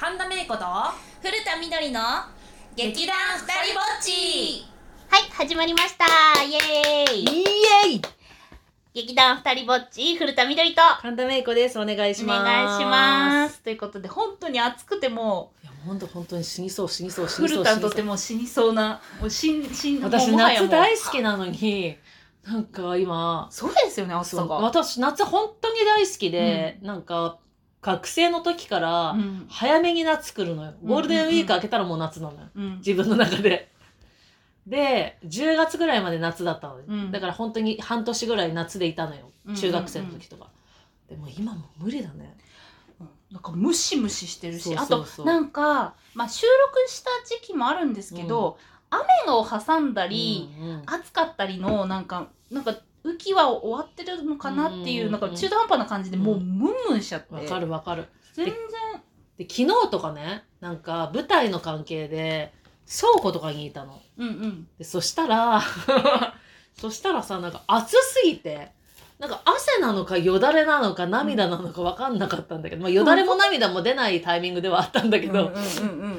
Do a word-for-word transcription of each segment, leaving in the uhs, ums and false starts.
神田芽衣子と古田みどりの劇団ふたりぼっち。 はい始まりました。イエーイイエーイ。 劇団ふたりぼっち古田みどりと神田芽衣子です。お願いします。 お願いしますということで、本当に暑くてもいや本当本当に死にそう死にそう死にそう古田にとっても死にそうなもう死ん死ん私もはやもう夏大好きなのになんか今そうですよね、暑さが。 私夏本当に大好きで、うん、なんか学生の時から早めに夏来るのよ、うん、ゴールデンウィーク明けたらもう夏なのよ、うん、自分の中ででじゅうがつぐらいまで夏だったの、うん、だから本当に半年ぐらい夏でいたのよ、中学生の時とか、うんうんうん、でも今もう無理だね。 なんかムシムシしてるし、 そうそうそう、 あとなんか、まあ、収録した時期もあるんですけど、うん、雨を挟んだり、うんうん、暑かったりのなんかなんか雨季は終わってるのかなっていう、うんうんうん、なんか中途半端な感じでもうムンムンしちゃって。 わかるわかる。 全然でで昨日とかね、なんか舞台の関係で倉庫とかにいたの、 うんうん、 でそしたらそしたらさ、なんか暑すぎてなんか汗なのかよだれなのか涙なのか分かんなかったんだけど、まあ、よだれも涙も出ないタイミングではあったんだけど、うんうんうんうん、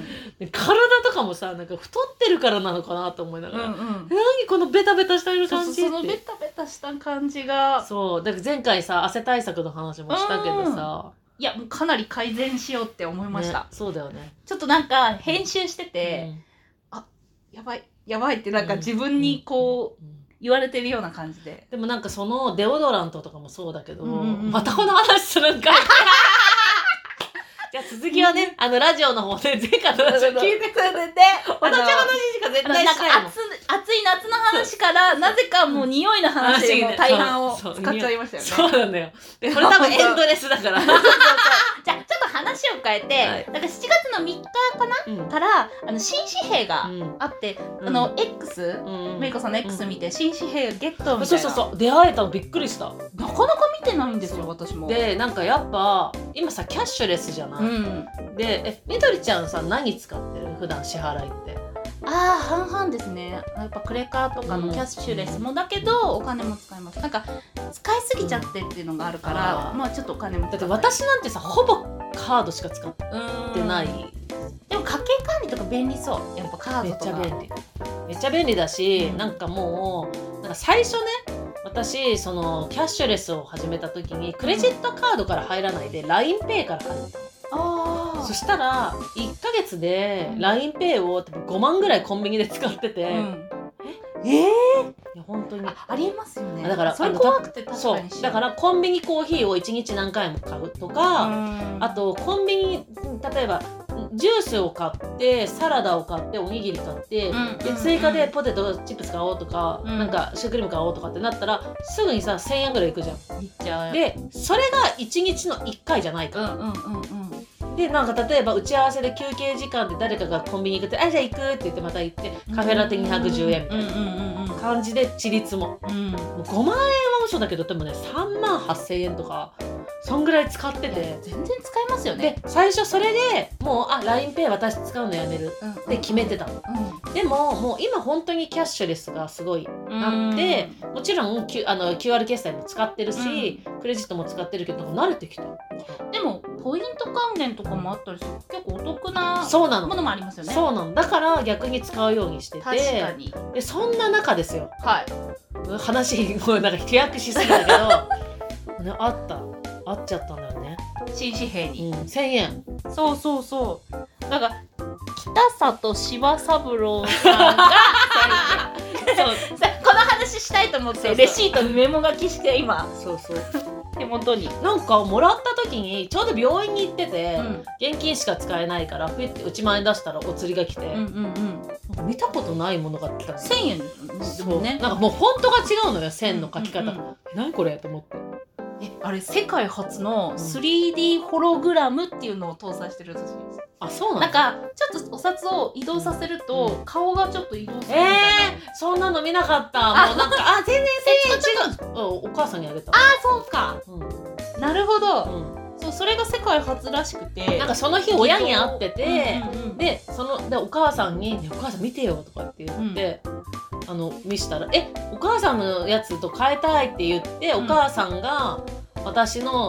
で体とかもさ、なんか太ってるからなのかなと思いながら、うんうん、何このベタベタしてる感じって。 そうそう、そのベタベタした感じが。 そうだから前回さ汗対策の話もしたけどさ、 いやもうかなり改善しようって思いました、ね、 そうだよね。 ちょっとなんか編集してて、うん、あやばいやばいってなんか自分にこう、うんうんうん、言われてるような感じで。 でもなんかそのデオドラントとかもそうだけど、うんうんうん、またこの話するんかいじゃあ続きはね、あのラジオの方で前回の話を聞いてくれて、私の話しか絶対しないもん。 暑い夏の話からなぜかもう匂いの話でもう大半を使っちゃいましたよね。 そうなんだよ。でこれ多分エンドレスだからそうそうそうじゃあちょっと話を変えて、はい、なんかしちがつのみっかかな、うん、からあの新紙幣があって、うん、あの X、うん、メイコさんの X 見て、うん、新紙幣ゲットみたいな。 そうそうそう、出会えたのびっくりした。 なかなか見てないんですよ私も。 でなんかやっぱ今さキャッシュレスじゃない、うん、でえみどりちゃんさ何使ってる普段支払いって？ ああ半々ですね。やっぱクレカとかのキャッシュレスもだけど、お金も使います。なんか使いすぎちゃってっていうのがあるから、うん、まあちょっとお金も使って。 だって私なんてさほぼカードしか使ってない。 でも家計管理とか便利そう。やっぱカードとかめっちゃ便利めっちゃ便利だし、うん、なんかもうなんか最初ね、私そのキャッシュレスを始めた時にクレジットカードから入らないで ラインペイ から入ったの。あそしたらいっかげつで ラインペイ をごまんぐらいコンビニで使ってて、うん、ええー、いや本当にあ, ありえますよね。 だからそれ怖くて確かにそうだからコンビニコーヒーをいちにち何回も買うとか、あとコンビニ例えばジュースを買ってサラダを買っておにぎり買って、うん、で追加でポテトチップス買おうとか、うん、なんかシュークリーム買おうとかってなったらすぐにさせんえんぐらいいくじゃん。いっちゃう。でそれがいちにちのいっかいじゃないから、うんうんうんうん、でなんか例えば打ち合わせで休憩時間で誰かがコンビニ行くってあじゃあ行くって言ってまた行ってカフェラテにひゃくじゅうえんみたいな感じでち率も、うん、もうごまんえんは嘘だけどでもねさんまんはっせんえんとかそんぐらい使ってて全然使えますよね。 で最初それでもうあ ラインペイ 私使うのやめるって決めてたの、うんうん、でももう今本当にキャッシュレスがすごいあってもちろん、Q、あの キューアール 決済も使ってるし、うん、クレジットも使ってるけど慣れてきた。 でもポイント還元とかもあったりする結構お得なものもありますよね。 そうなの。だから逆に使うようにしてて、 確かに。 でそんな中ですよ、 はい、 話もうなんか飛躍しすぎだけど、ね、あったあっちゃったんだよね新紙幣に、 うん、せんえん。 そうそうそうだから北里柴三郎さんがそうこの話したいと思ってそうそうレシートにメモ書きして今そうそう手元になんかもらった時にちょうど病院に行ってて、うん、現金しか使えないからピッていちまんえん出したらお釣りが来て、うんうんうん、見たことないものが来たの。 せんえんですもんね。 なんかもうフォントが違うのよ線の書き方が、うんうんうん、何これと思って。 えあれ世界初の スリーディー ホログラムっていうのを搭載してるらしいです。 あ、そうなんかちょっとお札を移動させると、うん、顔がちょっと移動するみたいな。 えー、そんなの見なかった。もうなんかあ全然せんえん違う。お母さんにあげた。 あそうか、うん、なるほど、うん、そうそれが世界初らしくてなんかその日親に会ってて、うんうんうん、でそのでお母さんに、ね、お母さん見てよとかって言って、うん、あの見したらえお母さんのやつと変えたいって言って、うん、お母さんが私の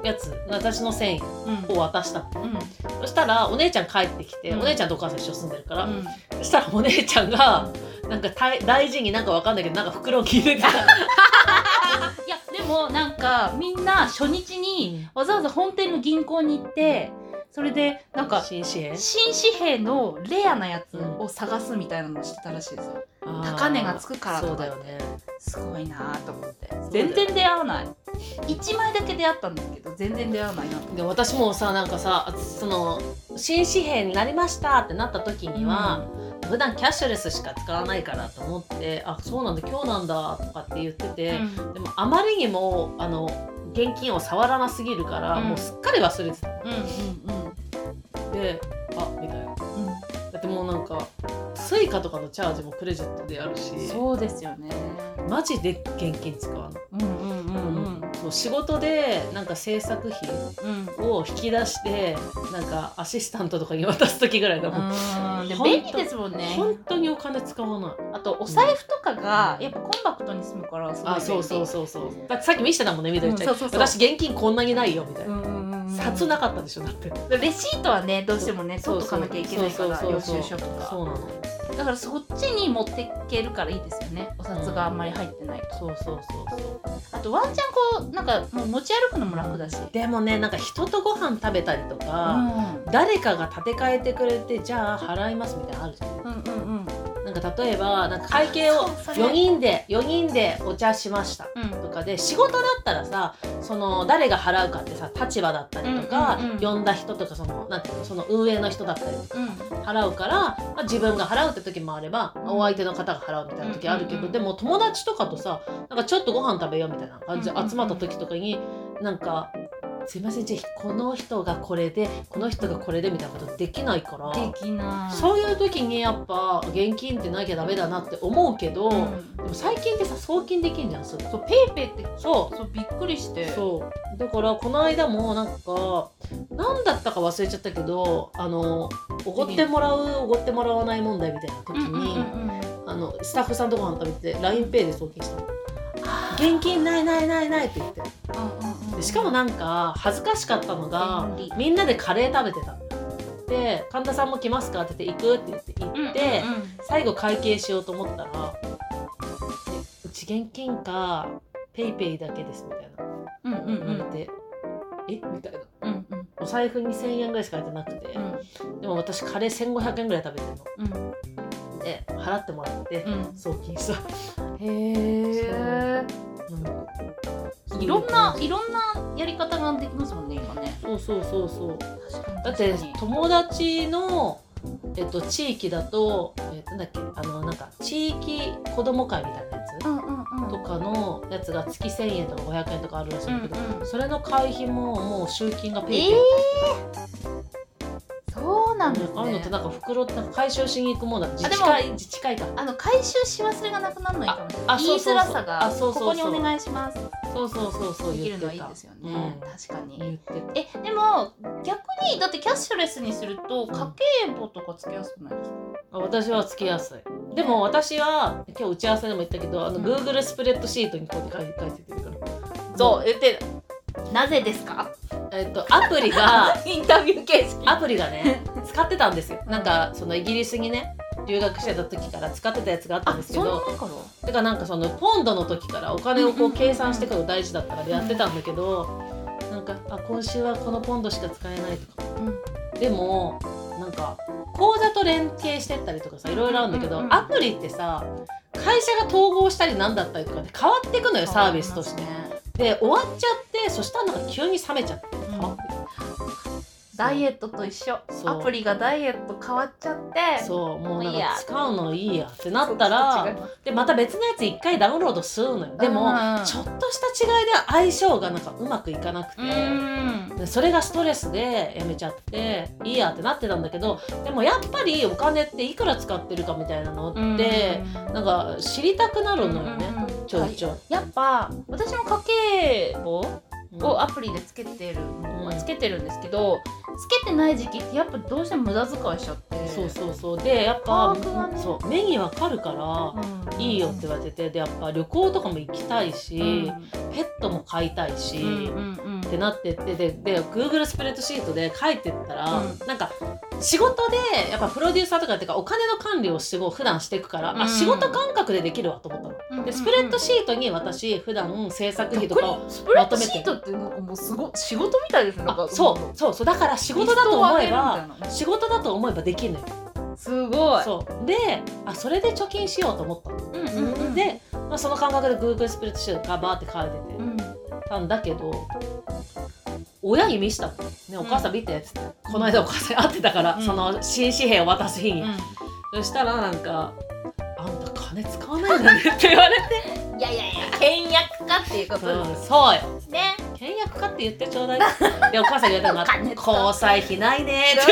やつ私のせんえんを渡したの、 うん、 そしたらお姉ちゃん帰ってきて、 うん、 お姉ちゃんとお母さん一緒に住んでるから、 うん、 そしたらお姉ちゃんがなんか大事になんかわかんないけどなんか袋に入れてたいやでもなんかみんな初日にわざわざ本店の銀行に行ってそれでなんか新紙幣新紙幣のレアなやつを探すみたいなのをしてたらしいですよ、うん、高値がつくからとか。 そうだよね、 すごいなと思って全然出会わない。いちまいだけ出会ったんですけど全然出会わないなで私もさなんかさその新紙幣になりましたってなった時には、うん、普段キャッシュレスしか使わないからと思ってあそうなんだ今日なんだとかって言ってて、うん、でもあまりにもあの現金を触らなすぎるから、うん、もうすっかり忘れてた、うんうんうん、であみたいな、うん、だってもうなんかスイカとかのチャージもクレジットであるしそうですよねマジで現金使わない、うんうんうんうん、そう仕事でなんか制作費を引き出して、うん、なんかアシスタントとかに渡す時ぐらいだもん。 うんで便利ですもんね。 本当にお金使わない。 あとお財布とかがやっぱコンパクトに済むからすごい便利。あそうそうそうそうだってさっき見せてたもんねみどりちゃん、うん、そうそうそう私現金こんなにないよみたいな、うんうんうん、札なかったでしょだってレシートはねどうしてもね取っとかなきゃいけないから領収書とかそうなのだからそっちに持っていけるからいいですよねお札があんまり入ってないと、 うん、そうそうそうそうあとワンチャンこうなんかもう持ち歩くのも楽だしでもねなんか人とご飯食べたりとか、うん、誰かが立て替えてくれてじゃあ払いますみたいなのあるじゃん、うんうんうんなんか例えばなんか会計をよにんでよにんでお茶しましたとかで、うん、仕事だったらさその誰が払うかってさ立場だったりとか、うんうんうん、呼んだ人とかそのなんていうのその運営の人だったりとか、うん、払うから、まあ、自分が払うって時もあれば、うん、お相手の方が払うみたいな時あるけど、うんうんうん、でも友達とかとさなんかちょっとご飯食べようみたいな感じで集まった時とかになんかすいませんじゃあこの人がこれでこの人がこれでみたいなことできないからできないそういう時にやっぱ現金ってなきゃダメだなって思うけど、うん、でも最近ってさ送金できんじゃんそうペイペイってそうそうびっくりしてそうだからこの間もなんか何だったか忘れちゃったけどあのおごってもらうおごってもらわない問題みたいな時に、うんうんうんうん、あのスタッフさんとご飯食べて ラインペイ で送金したの現金ないないないないって言って、うんうんうん、でしかもなんか恥ずかしかったのがみんなでカレー食べてたで神田さんも来ますかって言って行くって言って行って、うんうんうん、最後会計しようと思ったらうち現金かペイペイだけですみたいな、うんうんうん、言われてえみたいな、うんうん、お財布にせんえんぐらいしか入ってなくて、うん、でも私カレーせんごひゃくえんぐらい食べてるの、うん、で払ってもらって、うん、送金したへえ、うん、いろんないろんなやり方ができますもんね今ねそうそうそうそうだって友達の、えっと、地域だと、えっと、なんだっけあのなんか地域子ども会みたいなやつ、うんうんうん、とかのやつが月せんえんとかごひゃくえんとかあるらしいんだけど、うんうん、それの会費ももう集金がペイペイ、えーそうなんですね。 ああいうのってなんか袋ってなんか回収しに行くもんだ自治会自治会かあの回収し忘れがなくならないかもしれない言いづらさがここにお願いしますそうそうそうそうできるのはいいですよね、うん、確かに言ってえでも逆にだってキャッシュレスにすると家計簿とかつけやすくないですか、 うん、私はつけやすいでも私は今日打ち合わせでも言ったけどあの、うん、Google スプレッドシートにこうやって書いて書いてるからそう言ってなぜですかえっと、アプリがインタビュー形式アプリがね使ってたんですよなんかそのイギリスにね留学してた時から使ってたやつがあったんですけどだからなんかそのポンドの時からお金をこう計算していくの大事だったからやってたんだけどなんかあ今週はこのポンドしか使えないとか、うん、でもなんか口座と連携してったりとかさいろいろあるんだけど、うんうん、アプリってさ会社が統合したりなんだったりとかで変わっていくのよサービスとして、で終わっちゃってそしたらなんか急に冷めちゃって、うん、 ダイエットと一緒アプリがダイエット変わっちゃってそうもうなんか使うのいいやってなったらでまた別のやつ一回ダウンロードするのよでも、うん、ちょっとした違いで相性がなんかうまくいかなくて、うん、でそれがストレスでやめちゃっていいやってなってたんだけどでもやっぱりお金っていくら使ってるかみたいなのって、うん、なんか知りたくなるのよね、うん、ちょいちょい、 はい、やっぱ私も家計簿をアプリでつけてる、うん、つけてるんですけどつけてない時期ってやっぱどうしても無駄遣いしちゃってそうそうそうでやっぱ、ね、そう目にわかるから、うん、いいよって言われててでやっぱ旅行とかも行きたいし、うん、ペットも飼いたいし、うんうんうん、 ってなってってでで Google スプレッドシートで書いてったら、うん、なんか仕事でやっぱプロデューサーとかっていうかお金の管理をして普段していくから、うん、あ仕事感覚でできるわと思ったの、うん、でスプレッドシートに私普段制作費とかをまとめて、スプレッドシートってなんかもうすご仕事みたいですね。そうそうそうだから仕事だと思えば仕事だと思えばできるのよ。 すごい。 そうであそれで貯金しようと思ったの、うんうんうん、で、まあ、その感覚で Google スプレッドシートがバーって書いてて、うんたんだけど親に見したの、ね、お母さん見てっつって、うん、この間お母さんに会ってたから、うん、その新紙幣を渡す日に、うん、そしたらなんかあんた金使わないんだねって言われていやいやいや倹約家っていうこと、 うん、そうよね倹約家って言ってちょうだいでお母さんに言われたのが交際費ないねって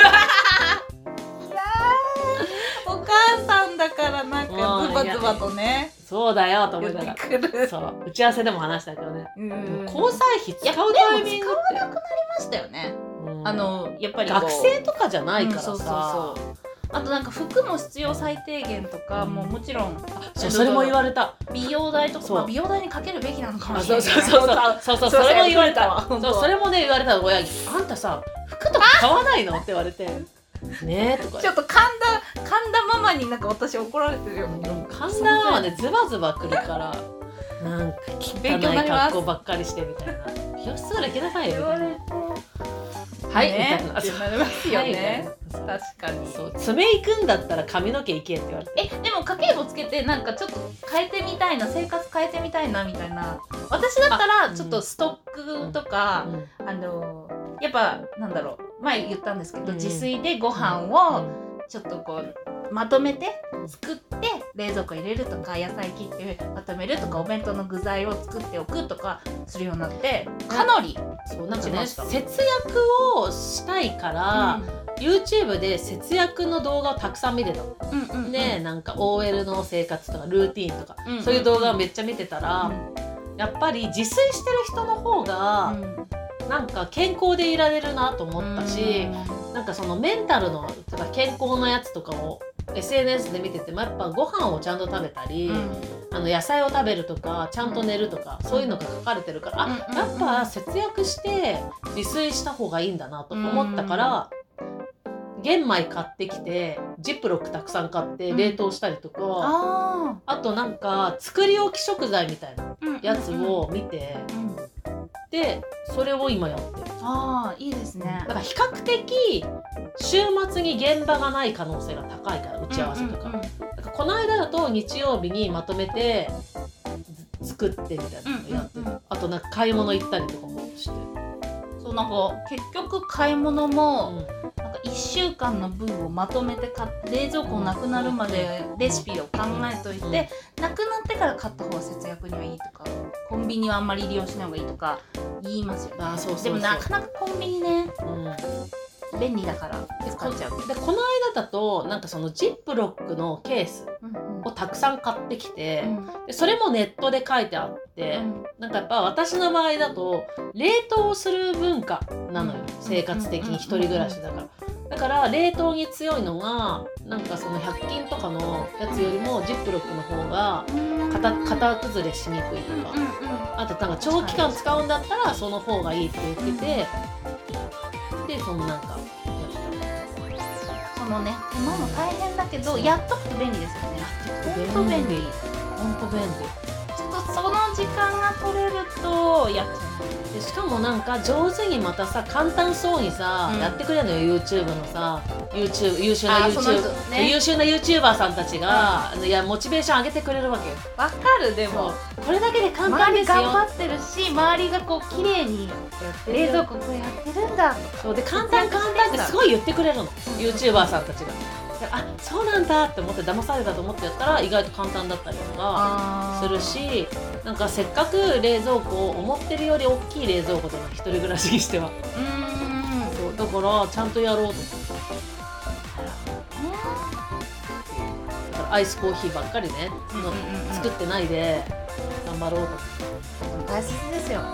お母さんだからなんかズバズバとねそうだよと思いながらそう打ち合わせでも話したけどね、うん、でも交際費使うタイミングって使わなくなりましたよね、うん、あのやっぱり学生とかじゃないからさ、うん、そうそうそうあとなんか服も必要最低限とか、うん、もうもちろんそうそれも言われた美容代とか、まあ、美容代にかけるべきなのかもしれないそうそうそうそうそうそれも言われたそうそれもね言われた親にあんたさ服とか買わないのって言われてねとかちょっと神田神田ママになんか私怒られてるよ、うん、 神田ママねズバズバ来るからなんか汚い格好ばっかりしてみたいな美容室から行けなさいよみたいなはい、ね、みたいななりますよね、はい、確かにそう爪行くんだったら髪の毛行けって言われてえでも家計簿つけてなんかちょっと変えてみたいな生活変えてみたいなみたいな私だったらちょっとストックとか あ,、うん、あのやっぱなんだろう前言ったんですけど、うん、自炊でご飯をちょっとこうまとめて作って冷蔵庫入れるとか野菜切ってまとめるとかお弁当の具材を作っておくとかするようになってかなりそうなんかね節約をしたいから、うん、YouTube で節約の動画をたくさん見てたの、うんうんうん、でなんか オーエル の生活とかルーティーンとか、うんうんうん、そういう動画をめっちゃ見てたら、うん、やっぱり自炊してる人の方が、うんなんか健康でいられるなと思ったし、なんかそのメンタルのとか健康のやつとかを エスエヌエス で見ててもやっぱご飯をちゃんと食べたり、うん、あの野菜を食べるとかちゃんと寝るとか、うん、そういうのが書かれてるから、うん、あやっぱ節約して自炊した方がいいんだなと思ったから、うん、玄米買ってきてジップロックたくさん買って冷凍したりとか、うん、あ, あとなんか作り置き食材みたいなやつを見て、うんうんでそれを今やってる。 ああいいですね。 だから比較的週末に現場がない可能性が高いから打ち合わせとか。うんうんうん、だからこの間だと日曜日にまとめて作ってみたいなのをやってる。うんうんうん、あとなんか買い物行ったりとかもしてる。 そうなんか結局買い物も、うん、なんかいっしゅうかんの分をまとめて買って冷蔵庫なくなるまでレシピを考えといて、うんうん、なくなってから買った方が節約にはいいとかコンビニはあんまり利用しない方がいいとか言いますよね。あそうそうそう。でもなかなかコンビニね、うん、便利だから使っちゃう。 でこの間だとなんかそのジップロックのケースをたくさん買ってきて、うん、でそれもネットで書いてあって、うん、なんかやっぱ私の場合だと冷凍する文化なのよ、うん、生活的に一人暮らしだから。だから冷凍に強いのがなんかそのひゃく均とかのやつよりもジップロックの方が型崩れしにくいとか、あとなんか長期間使うんだったらその方がいいって言ってて、でそのなんかそのね手間も大変だけどやっとくと便利ですよね。 ほんと便利ほんと便利。 ちょっとその時間が取れるとやっちゃう。 でしかもなんか上手にまたさ簡単そうにさ、うん、やってくれるのよ YouTube のさ YouTube 優秀な YouTube、ね、優秀な YouTuber さんたちが、うん、いやモチベーション上げてくれるわけよ。 わかる。でもこれだけで簡単ですよ。 頑張ってるし周りがこう綺麗に冷蔵庫こうやってるんだ。 そうで簡単簡単ってすごい言ってくれるの YouTuber さんたちが。あそうなんだって思って騙されたと思ってやったら意外と簡単だったりとかするし、なんかせっかく冷蔵庫思ってるより大きい冷蔵庫とか一人暮らしにしてはうーんそうだからちゃんとやろうと思って、だからアイスコーヒーばっかりね、うんうんうん、作ってないで頑張ろうと思って。 大切ですよ。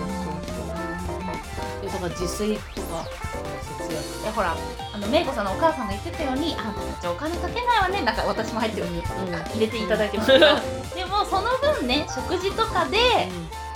だから自炊とか節約。 いやほらあのめいこさんのお母さんが言ってたようにあんたたちお金かけないわね。なんか私も入ってるように、うん、入れていただいてますけどでもその分ね食事とかで、うん、こ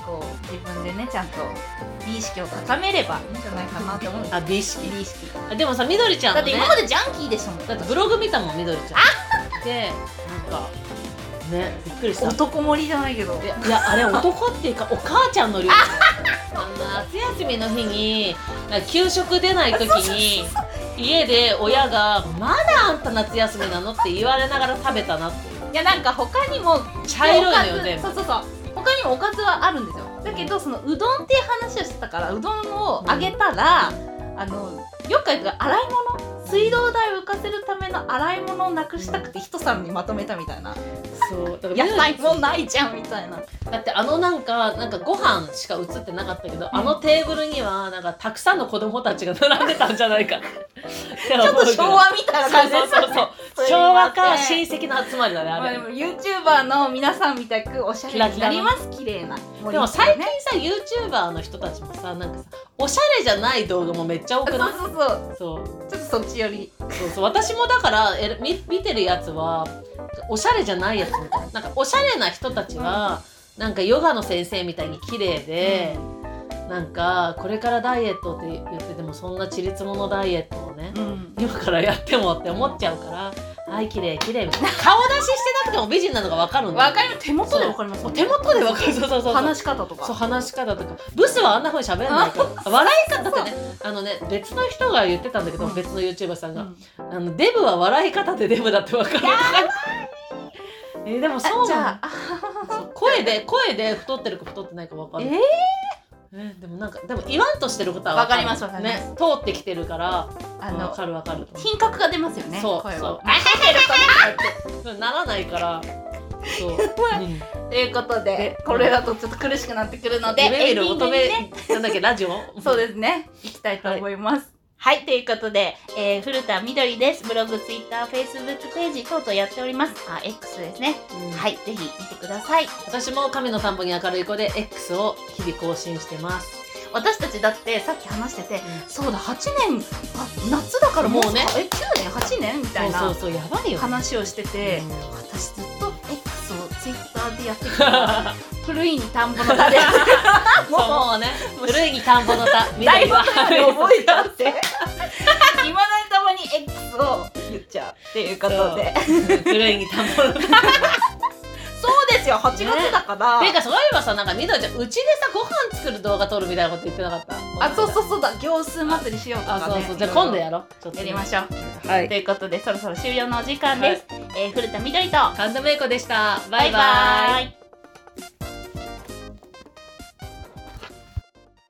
自分でねちゃんと美意識を高めればいいんじゃないかなって思う。 あ、美意識美意識あでもさ、みどりちゃんだのね、 って今までジャンキーでしょ。 だってブログ見たもん、みどりちゃんで、なんかね、びっくりした。 男盛りじゃないけど、 いや、いやあれ男っていうかお母ちゃんの量だよあの夏休みの日になんか給食出ない時に家で親が「まだあんた夏休みなの?」って言われながら食べたなっていう。 いやなんか他にも茶色いのよね。 そうそうそう、他にもおかずはあるんですよ。だけどそのうどんっていう話をしてたから、うどんをあげたら、うん、あのよく洗い物、水道代を浮かせるための洗い物をなくしたくて一皿にまとめたみたいな。 そうだから野菜もないじゃんみたいな。 だってあのなんかなんかご飯しか映ってなかったけど、うん、あのテーブルにはなんかたくさんの子供たちが並んでたんじゃないかちょっと昭和みたいな感じです。 そうそうそう昭和か親戚の集まりだねあれ。 まあ、でも YouTuber の皆さんみたくおしゃれになります。綺麗な。 でも最近さ YouTuber の人たちもさなんかさおしゃれじゃない動画もめっちゃ多くない？ そうそうそう。 そうちょっとそっちより。 そうそう私もだからえ見見てるやつはおしゃれじゃないやつみたいな。なんかおしゃれな人たちは、うん、なんかヨガの先生みたいに綺麗で、うん、なんかこれからダイエットって言っててもそんなちりつものダイエットをね、うん、今からやってもって思っちゃうからはい綺麗綺麗みたいな顔出ししてなくても美人なのが分かるんだよ。 分かります。手元で分かります。 手元で分かる。そうそうそう話し方とかそう話し方とかブスはあんな風に喋んないから笑い方ってねあのね別の人が言ってたんだけど、うん、別の YouTuber さんが、うん、あのデブは笑い方でデブだって分かる。えー、でもそうなの。声で声で太ってるか太ってないか分かる。えーえー、でもなんかでも言わんとしてることは分かります。分かります。ね、通ってきてるからあの分かる分かる。 品格が出ますよね。 そう声はそう。あならないから。そう。うん、 ということでこれだとちょっと苦しくなってくるのでエンディングにねなんだっけラジオそうですねいきたいと思います。はい、はい、ということで、えー、古田みどりです。ブログ、ツイッター、フェイスブックページ等々やっております。あ X ですね、うん、はいぜひ見てください。 私も神の田んぼに明るい子で X を日々更新してます。 私たちだってさっき話してて、うん、そうだはちねんあ夏だからもうねえきゅうねんはちねんみたいなそうそうそうやばいよ、ね、 話をしてて、うん、私ずっと X をツイッターでやってきた古いに田んぼの田でもうもうね古いに田んぼの田だいぶ覚えたっていまだにたまに X を言っちゃうっていうことで古いに田んぼの田そうですよはちがつだから、 ていうかそういえばさなんかみどりちゃんうちでさご飯作る動画撮るみたいなこと言ってなかった？ あそうそうそうだ行数祭りしようとかね。あそうそうじゃあ今度やろうちょっと、 ね、やりましょう、はい、ということでそろそろ終了のお時間です、はい、えー、古田みどりと神田芽衣子でした。バイバイ。 バイバイ。